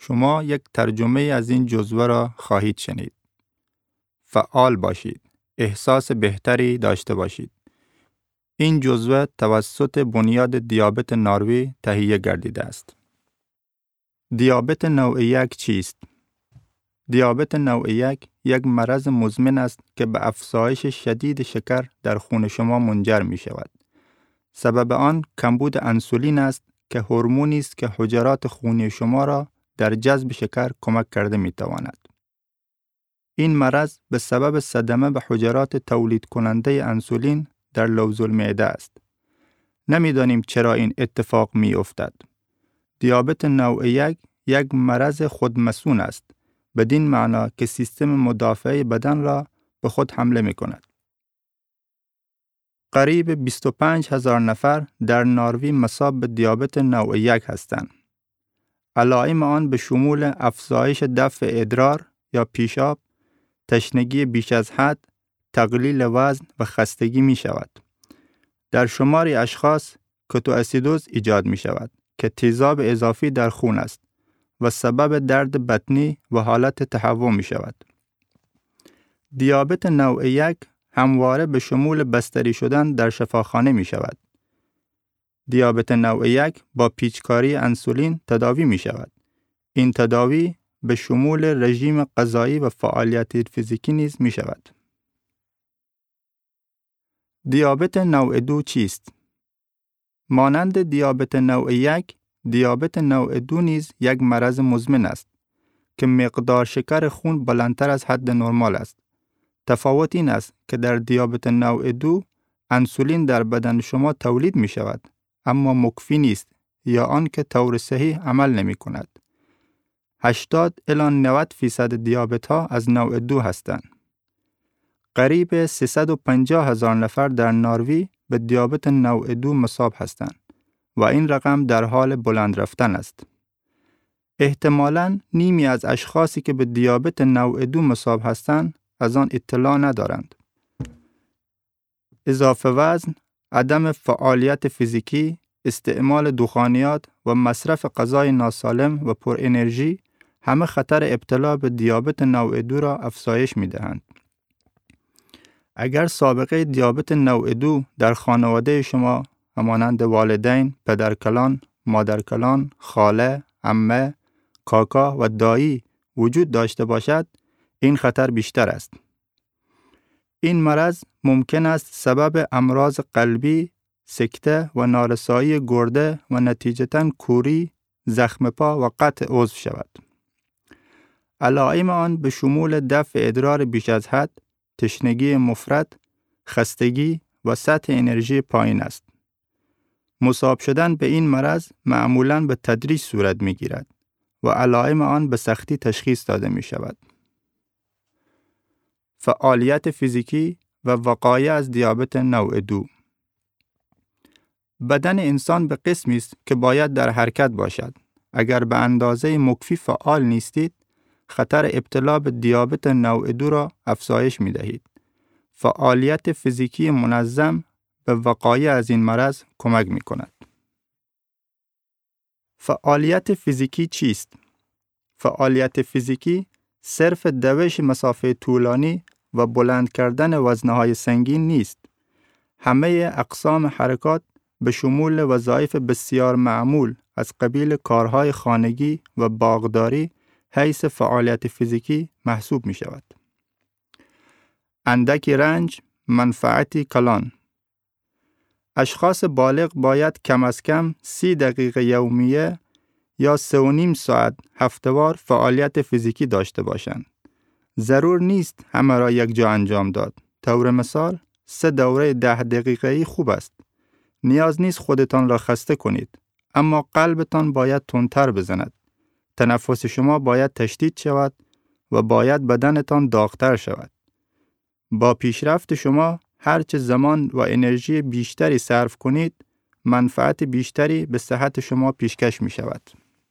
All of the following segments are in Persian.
شما یک ترجمه از این جزوه را خواهید شنید. فعال باشید. احساس بهتری داشته باشید. این جزوه توسط بنیاد دیابت ناروی تهیه گردیده است. دیابت نوع 1 چیست؟ دیابت نوع یک مرض مزمن است که به افزایش شدید شکر در خون شما منجر می شود. سبب آن کمبود انسولین است که هورمونی است که حجرات خونی شما را در جذب شکر کمک کرده می تواند. این مرض به سبب صدمه به حجرات تولید کننده انسولین در لوز المعده است. نمیدانیم چرا این اتفاق می افتد. دیابت نوع یک مرض خودمسون است، بدین معنا که سیستم مدافعه بدن را به خود حمله می کند. قریب 25,000 نفر در ناروی مصاب به دیابت نوع 1 هستند. علائم آن به شمول افزایش دفع ادرار یا پیشاب، تشنگی بیش از حد، تقلیل وزن و خستگی می شود. در شماری اشخاص کتواسیدوز ایجاد می شود که تیزاب اضافی در خون است و سبب درد بطنی و حالت تهوع می شود. دیابت نوع 1 همواره به شمول بستری شدن در شفاخانه می شود. دیابت نوع 1 با پیچکاری انسولین تداوی می شود. این تداوی به شمول رژیم غذایی و فعالیت فیزیکی نیز می شود. دیابت نوع 2 چیست؟ مانند دیابت نوع 1، دیابت نوع 2 نیز یک مرض مزمن است که مقدار شکر خون بلندتر از حد نرمال است. تفاوت این است که در دیابت نوع 2 انسولین در بدن شما تولید می شود اما مکفی نیست یا آن که طور صحیح عمل نمی کند. 80 الی 90% دیابت ها از نوع 2 هستند. قریب 350,000 نفر در ناروی به دیابت نوع 2 مصاب هستند و این رقم در حال بلند رفتن است. احتمالاً نیمی از اشخاصی که به دیابت نوع 2 مصاب هستند از آن اطلاع ندارند. اضافه وزن، عدم فعالیت فیزیکی، استعمال دخانیات و مصرف غذای ناسالم و پر انرژی همه خطر ابتلا به دیابت نوع 2 را افزایش می دهند. اگر سابقه دیابت نوع 2 در خانواده شما همانند والدین، پدرکلان، مادرکلان، خاله، عمه، کاکا و دایی وجود داشته باشد، این خطر بیشتر است. این مرض ممکن است سبب امراض قلبی، سکته و نارسایی گرده و نتیجتاً کوری، زخم پا و قطع عضو شود. علائم آن به شمول دفع ادرار بیش از حد، تشنگی مفرط، خستگی و سطح انرژی پایین است. مصاب شدن به این مرض معمولاً به تدریج صورت می گیرد و علائم آن به سختی تشخیص داده می شود. فعالیت فیزیکی و وقایه از دیابت نوع 2. بدن انسان به قسمی است که باید در حرکت باشد. اگر به اندازه مکفی فعال نیستید، خطر ابتلا به دیابت نوع 2 را افزایش می دهید. فعالیت فیزیکی منظم به وقایه از این مرض کمک می کند. فعالیت فیزیکی چیست؟ فعالیت فیزیکی صرف دوش مسافه طولانی و بلند کردن وزنهای سنگین نیست. همه اقسام حرکات به شمول وظایف بسیار معمول از قبیل کارهای خانگی و باغداری حیث فعالیت فیزیکی محسوب می شود. اندکی رنج، منفعتی کلان. اشخاص بالغ باید کم از کم 30 دقیقه یومیه یا 3.5 ساعت هفته‌وار فعالیت فیزیکی داشته باشند. ضرور نیست همه را یک جا انجام داد. طور مثال 3 دوره 10 دقیقه‌ای خوب است. نیاز نیست خودتان را خسته کنید، اما قلبتان باید تندتر بزند. تنفس شما باید تشدید شود و باید بدنتان داغ‌تر شود. با پیشرفت شما هرچه زمان و انرژی بیشتری صرف کنید، منفعت بیشتری به صحت شما پیشکش می شود.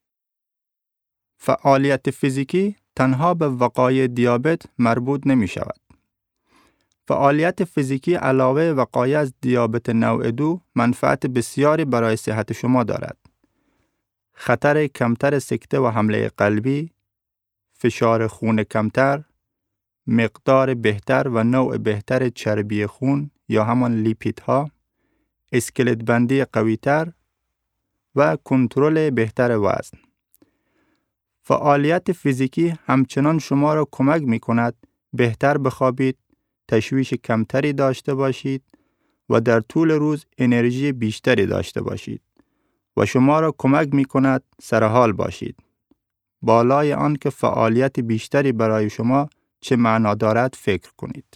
فعالیت فیزیکی تنها به وقایع دیابت مربوط نمی شود. فعالیت فیزیکی علاوه وقایع از دیابت نوع 2 منفعت بسیاری برای صحت شما دارد. خطر کمتر سکته و حمله قلبی، فشار خون کمتر، مقدار بهتر و نوع بهتر چربی خون یا همان لیپیدها، اسکلت بندی قویتر و کنترل بهتر وزن. فعالیت فیزیکی همچنان شما را کمک می کند بهتر بخوابید، تشویش کمتری داشته باشید و در طول روز انرژی بیشتری داشته باشید و شما را کمک می کند سرحال باشید. بالای آن که فعالیت بیشتری برای شما چه معنا دارد فکر کنید.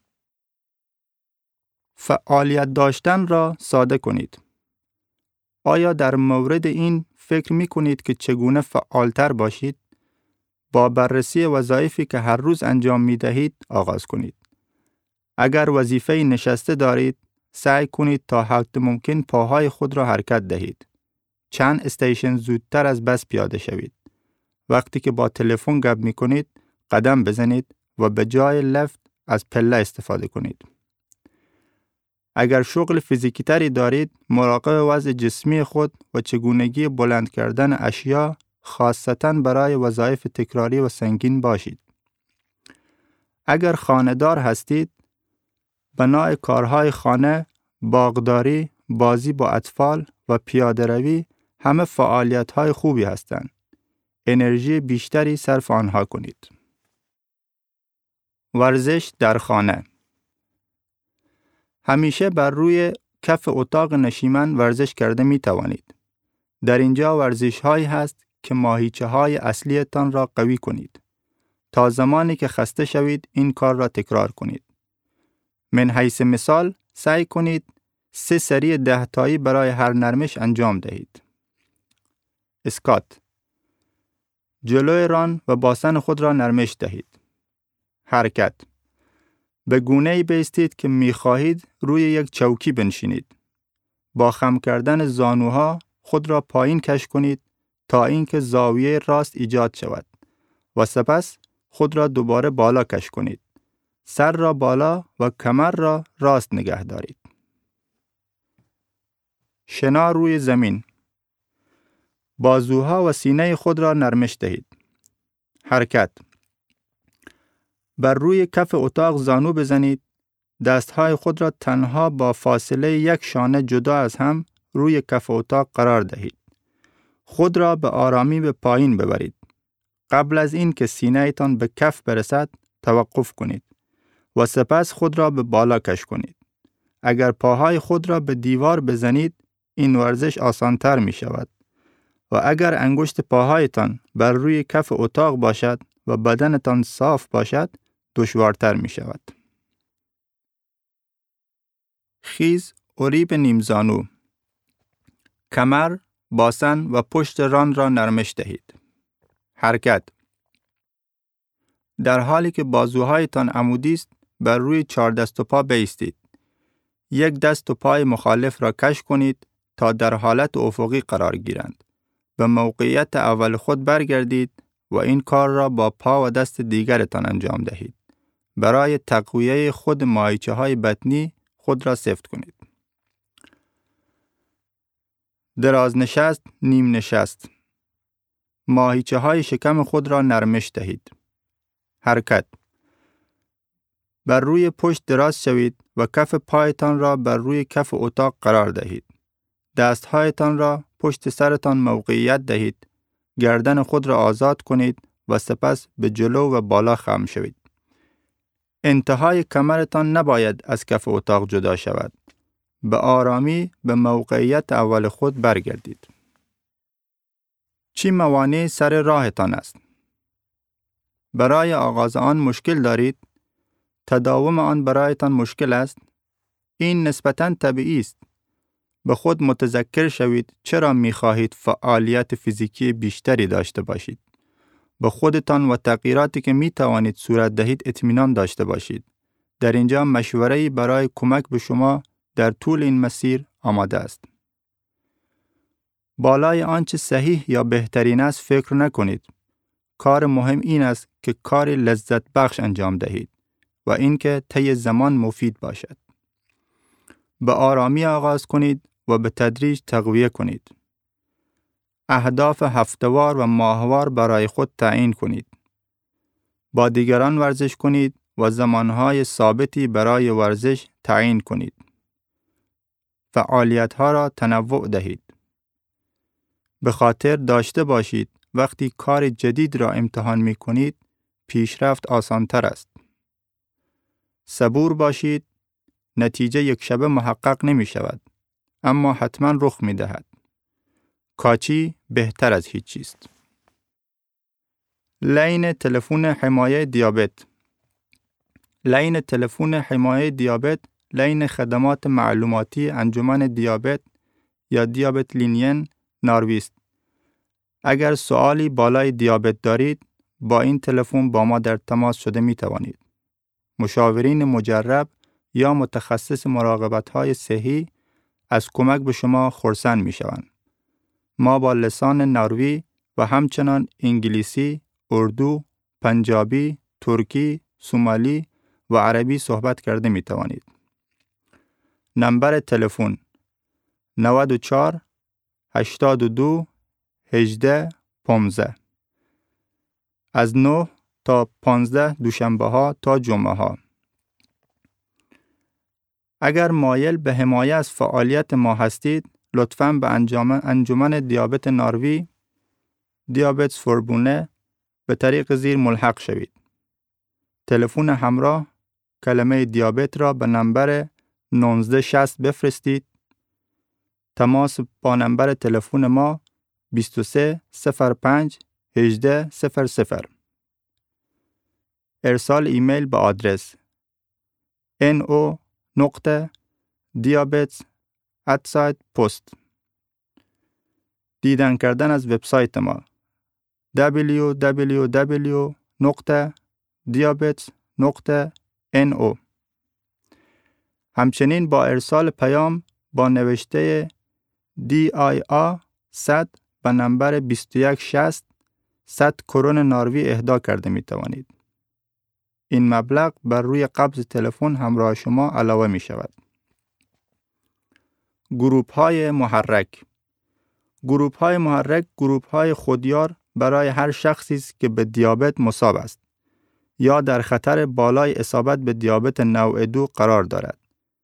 فعالیت داشتن را ساده کنید. آیا در مورد این فکر می کنید که چگونه فعالتر باشید؟ با بررسی وظایفی که هر روز انجام می دهید آغاز کنید. اگر وظیفه نشسته دارید، سعی کنید تا حد ممکن پاهای خود را حرکت دهید. چند استیشن زودتر از بس پیاده شوید. وقتی که با تلفن گپ می کنید، قدم بزنید و به جای لفت از پله استفاده کنید. اگر شغل فیزیکی تری دارید، مراقب وضع جسمی خود و چگونگی بلند کردن اشیا، خاصتاً برای وظایف تکراری و سنگین باشید. اگر خانه‌دار هستید، بنای کارهای خانه، باغداری، بازی با اطفال و پیاده روی همه فعالیت‌های خوبی هستند. انرژی بیشتری صرف آنها کنید. ورزش در خانه. همیشه بر روی کف اتاق نشیمن ورزش کرده می توانید. در اینجا ورزش هایی هست که ماهیچه های اصلیتان را قوی کنید. تا زمانی که خسته شوید این کار را تکرار کنید. من حیث مثال سعی کنید 3 سری 10 تایی برای هر نرمش انجام دهید. اسکات. جلوی ران و باسن خود را نرمش دهید. حرکت. به گونه‌ای بایستید که می‌خواهید روی یک چوکی بنشینید. با خم کردن زانوها خود را پایین کش کنید تا اینکه زاویه راست ایجاد شود و سپس خود را دوباره بالا کش کنید. سر را بالا و کمر را راست نگه دارید. شنا روی زمین. بازوها و سینه خود را نرمش دهید. حرکت. بر روی کف اتاق زانو بزنید. دستهای خود را تنها با فاصله 1 شانه جدا از هم روی کف اتاق قرار دهید. خود را به آرامی به پایین ببرید. قبل از این که سینه تان به کف برسد توقف کنید و سپس خود را به بالا کش کنید. اگر پاهای خود را به دیوار بزنید این ورزش آسانتر می شود و اگر انگشت پاهایتان بر روی کف اتاق باشد و بدنتان صاف باشد دشوارتر می شود. خیز اریب نیمزانو. کمر، باسن و پشت ران را نرمش دهید. حرکت. در حالی که بازوهایتان عمودی است بر روی 4 دست و پا بایستید. 1 دست و پای مخالف را کش کنید تا در حالت افقی قرار گیرند. به موقعیت اول خود برگردید و این کار را با پا و دست دیگرتان انجام دهید. برای تقویه خود ماهیچه های بطنی خود را سفت کنید. دراز نشست، نیم نشست. ماهیچه های شکم خود را نرمش دهید. حرکت. بر روی پشت دراز شوید و کف پایتان را بر روی کف اتاق قرار دهید. دستهایتان را پشت سرتان موقعیت دهید. گردن خود را آزاد کنید و سپس به جلو و بالا خم شوید. انتهای کمرتان نباید از کف اتاق جدا شود. به آرامی به موقعیت اول خود برگردید. چی موانع سر راهتان است؟ برای آغاز آن مشکل دارید؟ تداوم آن برایتان مشکل است؟ این نسبتاً طبیعی است. به خود متذکر شوید چرا می خواهید فعالیت فیزیکی بیشتری داشته باشید. به خودتان و تغییراتی که می توانید صورت دهید اطمینان داشته باشید. در اینجا مشوره‌ای برای کمک به شما در طول این مسیر آماده است. بالای آنچه صحیح یا بهترین است فکر نکنید. کار مهم این است که کاری لذت بخش انجام دهید و اینکه طی زمان مفید باشد. به آرامی آغاز کنید و به تدریج تقویه کنید. اهداف هفته‌وار و ماهوار برای خود تعیین کنید. با دیگران ورزش کنید و زمانهای ثابتی برای ورزش تعیین کنید. فعالیت‌ها را تنوع دهید. به خاطر داشته باشید وقتی کار جدید را امتحان می کنید، پیشرفت آسان‌تر است. صبور باشید. نتیجه یک شبه محقق نمی شود، اما حتما رخ می دهد. کاچی بهتر از هیچ چیست. لین تلفن حمایه دیابت. لین تلفن حمایه دیابت لین خدمات معلوماتی انجمن دیابت یا دیابت لینین ناروی است. اگر سوالی بالای دیابت دارید، با این تلفن با ما در تماس شده می توانید. مشاورین مجرب یا متخصص مراقبت‌های صحی از کمک به شما خرسند می شوند. ما با لسان نروژی و همچنان انگلیسی، اردو، پنجابی، ترکی، سومالی و عربی صحبت کرده می توانید. نمبر تلفن 94 82 18 15 از 9 تا 15 دوشنبه ها تا جمعه ها. اگر مایل به حمایت از فعالیت ما هستید، لطفاً به انجمن دیابت ناروی دیابتس فوربونه به طریق زیر ملحق شوید. تلفن همراه کلمه دیابت را به نمبر 1960 بفرستید. تماس با نمبر تلفن ما 23 05 18 00. ارسال ایمیل به آدرس no.diabetes@post. دیدن کردن از وبسایت ما www.diabetes.no. همچنین با ارسال پیام با نوشته DIA 100 به نمبر 2160 100 کرون ناروی اهدا کرده می توانید. این مبلغ بر روی قبض تلفن همراه شما علاوه می شود. گروه‌های محرک. گروه‌های محرک گروه‌های خودیار برای هر شخصی است که به دیابت مصاب است یا در خطر بالای اصابت به دیابت نوع 2 قرار دارد.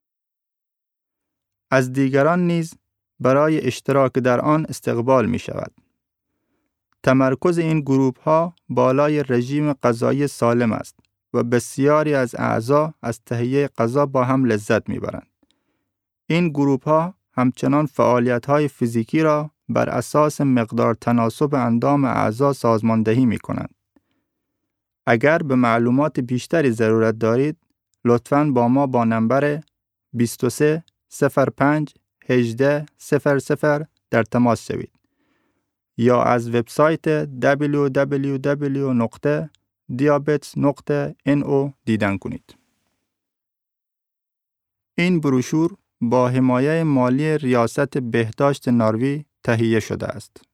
از دیگران نیز برای اشتراک در آن استقبال می شود. تمرکز این گروه‌ها بالای رژیم غذایی سالم است و بسیاری از اعضا از تهیه غذا با هم لذت می برند. این گروه‌ها همچنان فعالیت‌های فیزیکی را بر اساس مقدار تناسب اندام اعضا سازماندهی می کنند. اگر به معلومات بیشتری ضرورت دارید، لطفاً با ما با نمبر 23 05 18 00 در تماس شوید یا از وبسایت www.diabetes.no دیدن کنید. این بروشور با حمایه مالی ریاست بهداشت ناروی تهیه شده است.